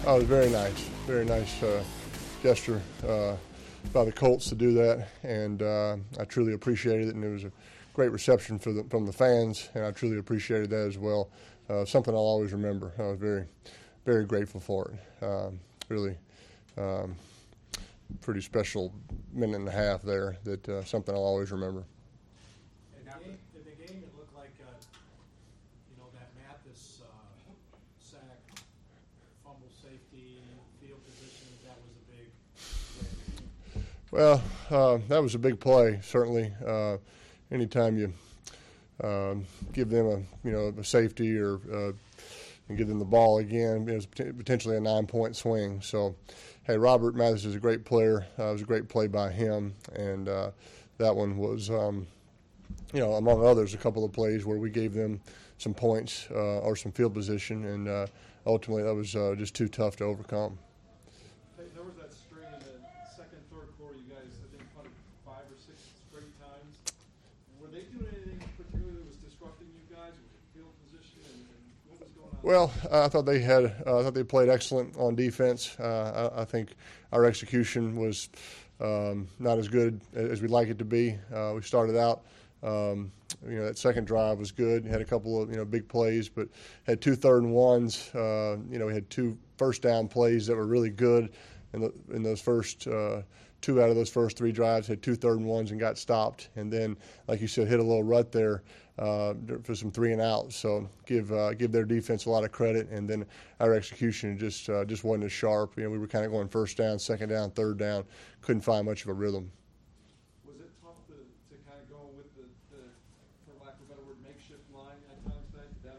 Oh, it was very nice gesture by the Colts to do that, and I truly appreciated it. And it was a great reception from the fans, and I truly appreciated that as well. Something I'll always remember. I was very, very grateful for it. Really, pretty special minute and a half there. That something I'll always remember. In the game, it looked like that Mathis sack, fumble, safety, field position. That was a big win. Well, that was a big play. Certainly, anytime you give them a safety or and give them the ball again, it's potentially a 9-point swing. So, hey, Robert Mathis is a great player. It was a great play by him, and that one was, among others, a couple of plays where we gave them some points or some field position, and ultimately that was just too tough to overcome. There was that string in the second, third quarter. You guys, I think, punted 5 or 6 straight times. Were they doing anything particularly that was disrupting you guys with the field position, and what was going on? Well, I thought they played excellent on defense. I think our execution was not as good as we'd like it to be. We started out, that second drive was good. Had a couple of big plays, but had 2 3rd and 1s. We had 2 first down plays that were really good in those first 2 out of those first 3 drives. Had 2 3rd and 1s and got stopped, and then, like you said, hit a little rut there for some 3 and outs. So give their defense a lot of credit, and then our execution just wasn't as sharp. We were kind of going first down, second down, third down, couldn't find much of a rhythm. Was it tough to kind of go with the for lack of a better word, makeshift line at times? Did that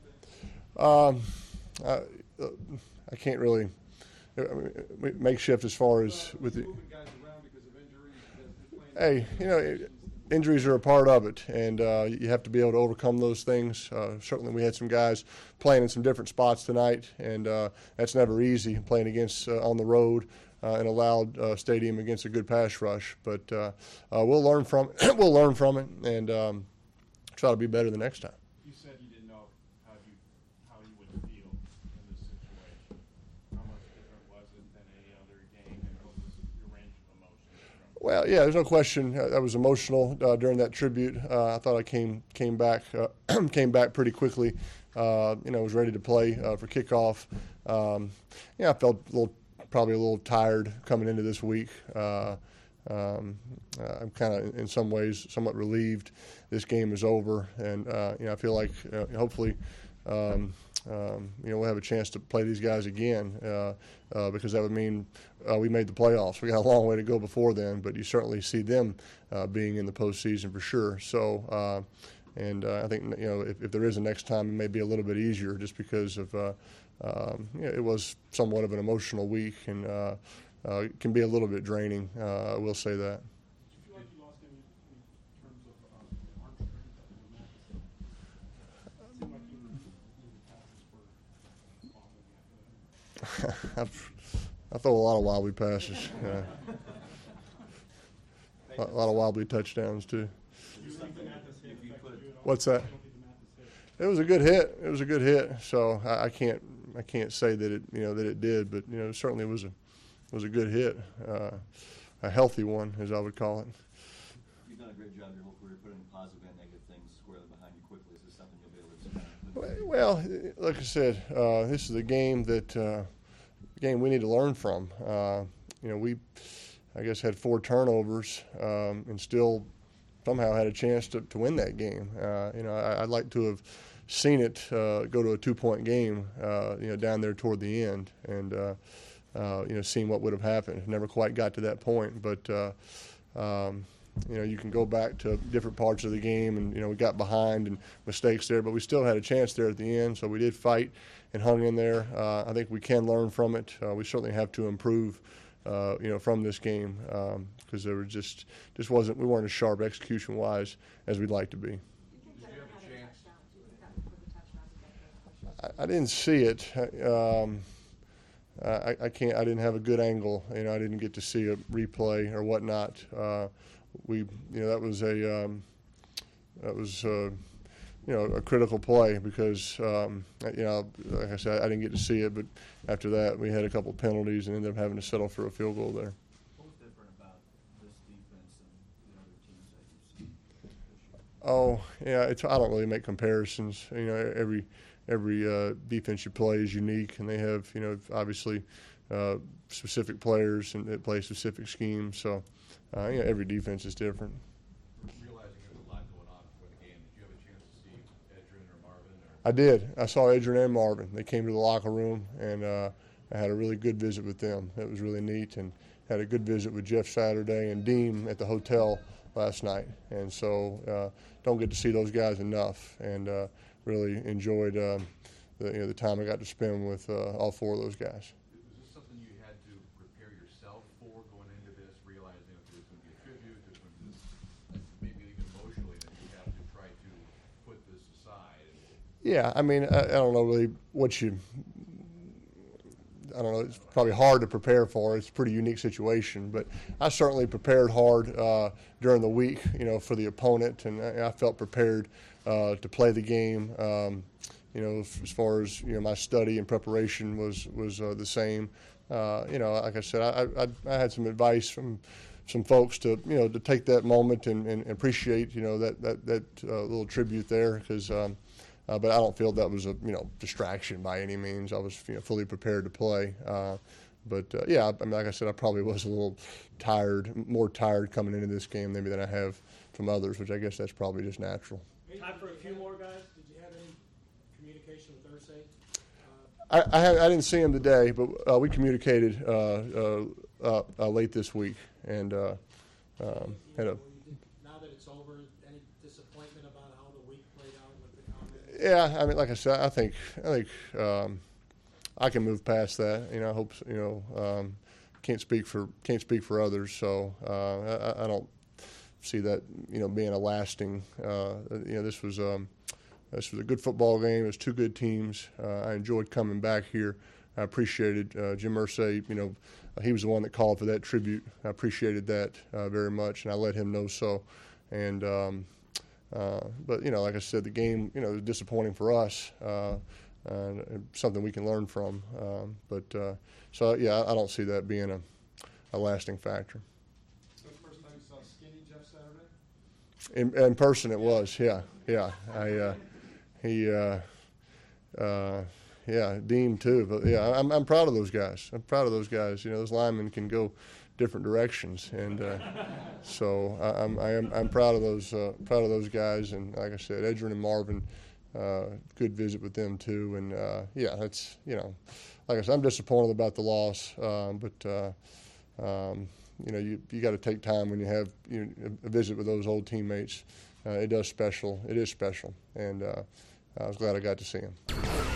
affect anything? I can't really makeshift as far as with the. Moving guys around because of injuries. Hey, injuries are a part of it, and you have to be able to overcome those things. Certainly, we had some guys playing in some different spots tonight, and that's never easy playing against on the road in a loud stadium against a good pass rush. But we'll learn from it. We'll learn from it, and try to be better the next time. You said you didn't know how you would feel in this situation. How much different was it than any other game, and what was your range of emotions? Well, yeah, there's no question. I was emotional during that tribute. I thought I came back pretty quickly. Was ready to play for kickoff. I felt probably a little tired coming into this week. I'm kind of, in some ways, somewhat relieved this game is over, and I feel like hopefully we'll have a chance to play these guys again because that would mean we made the playoffs. We got a long way to go before then, but you certainly see them being in the postseason for sure. So, I think if there is a next time, it may be a little bit easier just because of it was somewhat of an emotional week, and it can be a little bit draining. I will say that. Did you feel like you lost any in terms of arm strength? It seemed like you were passes I throw a lot of wobbly passes. A lot of wobbly touchdowns too. What's that? It was a good hit. So I can't say that it did, but it certainly was a good hit, a healthy one, as I would call it. You've done a great job your whole career putting positive and negative things squarely behind you quickly. Is this something you'll be able to expand? Well, like I said, this is a game that we need to learn from. We, I guess, had 4 turnovers and still somehow had a chance to win that game. I'd like to have seen it go to a 2-point game, down there toward the end, and seeing what would have happened. Never quite got to that point, but you can go back to different parts of the game, and we got behind and mistakes there, but we still had a chance there at the end. So we did fight and hung in there. I think we can learn from it. We certainly have to improve, from this game because there was just wasn't. We weren't as sharp execution-wise as we'd like to be. I didn't see it. I can't. I didn't have a good angle. I didn't get to see a replay or whatnot. That was a critical play because, like I said, I didn't get to see it, but after that we had a couple penalties and ended up having to settle for a field goal there. What was different about this defense and the other teams that you've seen this year? Oh, yeah, I don't really make comparisons. Every defense you play is unique, and they have, obviously specific players and that play specific schemes. So, every defense is different. Realizing there's a lot going on before the game, did you have a chance to see Edgerrin or Marvin? I did. I saw Edgerrin and Marvin. They came to the locker room, and I had a really good visit with them. It was really neat, and had a good visit with Jeff Saturday and Deem at the hotel last night. And so don't get to see those guys enough, and really enjoyed the time I got to spend with all four of those guys. Was this something you had to prepare yourself for going into this, realizing that there was going to be a tribute, there's going to be maybe even emotionally that you have to try to put this aside? Yeah, I mean, I don't know really I don't know, it's probably hard to prepare for. It's a pretty unique situation, but I certainly prepared hard during the week, for the opponent, and I felt prepared to play the game. As far as, my study and preparation was the same. Like I said, I had some advice from some folks to take that moment and appreciate, that little tribute there, because but I don't feel that was a distraction by any means. I was fully prepared to play. Yeah, I mean, like I said, I probably was a little more tired coming into this game maybe than I have from others, which I guess that's probably just natural. Time for a few more guys. Did you have any communication with Irsay? I didn't see him today, but we communicated late this week, and had a. Now that it's over, any disappointment about how the week played out with the comments? Yeah, I mean, like I said, I think I can move past that. I hope can't speak for others, so I don't see that being a lasting. This was a good football game. It was two good teams. I enjoyed coming back here. I appreciated Jim Irsay. He was the one that called for that tribute. I appreciated that very much, and I let him know so. And but like I said, the game was disappointing for us. Something we can learn from. So yeah, I don't see that being a lasting factor. The first time you saw skinny Jeff Saturday? In person, it was. Yeah. Dean too. But yeah, I'm proud of those guys. Those linemen can go different directions, and so I'm proud of those guys. And like I said, Edgerrin and Marvin, good visit with them too. And that's like I said, I'm disappointed about the loss, but you got to take time when you have a visit with those old teammates. It is special, and I was glad I got to see him.